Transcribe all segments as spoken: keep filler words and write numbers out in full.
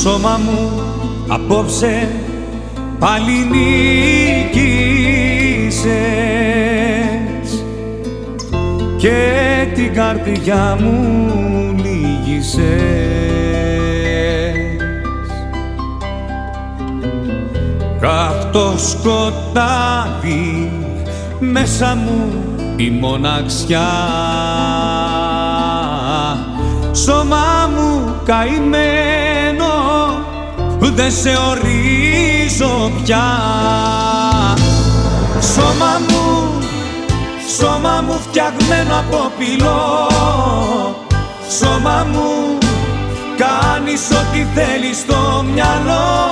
σώμα μου απόψε πάλι νίκησες και την καρδιά μου λύγησες. Καυτό σκοτάδι μέσα μου η μοναξιά, σώμα μου καημένο δεν σε ορίζω πια. Σώμα μου, σώμα μου φτιαγμένο από πυλό, σώμα μου κάνεις ό,τι θέλεις στο μυαλό.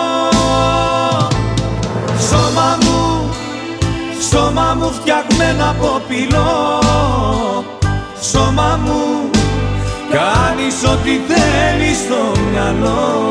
Σώμα μου, σώμα μου φτιαγμένο από πυλό, σώμα μου κάνεις ό,τι θέλεις στο μυαλό.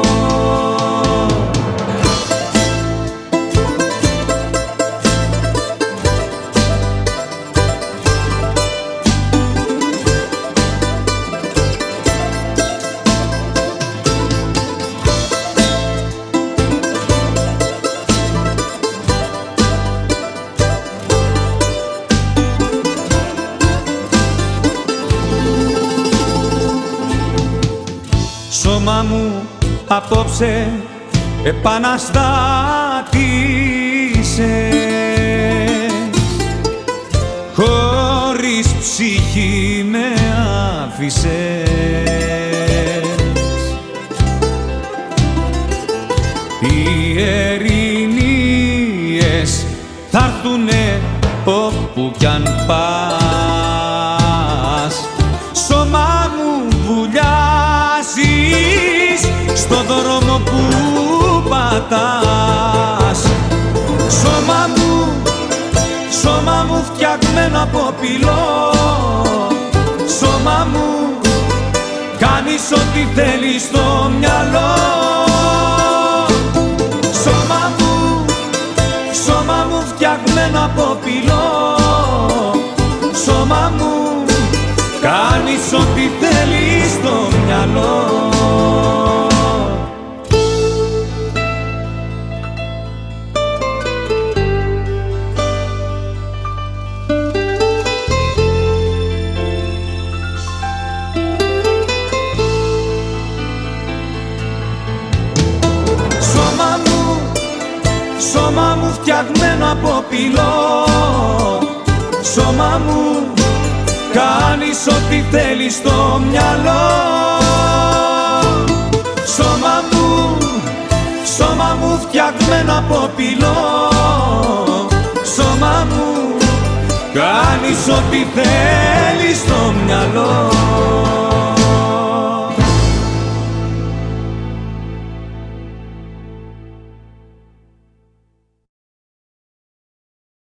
Σώμα μου απόψε επαναστάτησες, χωρίς ψυχή με άφησες. Οι ερηνίες θα'ρθουνε όπου κι αν πας. Σώμα μου βουλιάζεις στο δρόμο που πατάς. Σώμα μου, σώμα μου φτιαγμένο από πυλό, σώμα μου κάνεις ό,τι θέλεις στο μυαλό. Σώμα μου, σώμα μου φτιαγμένο από πυλό, σώμα μου κάνεις ό,τι θέλεις στο μυαλό. Σώμα μου, σώμα μου φτιαγμένο από πυλό, σώμα μου κάνεις ό,τι θέλεις στο μυαλό. Σώμα μου, σώμα μου φτιαγμένο από πυλό, σώμα μου κάνεις ό,τι θέλεις στο μυαλό.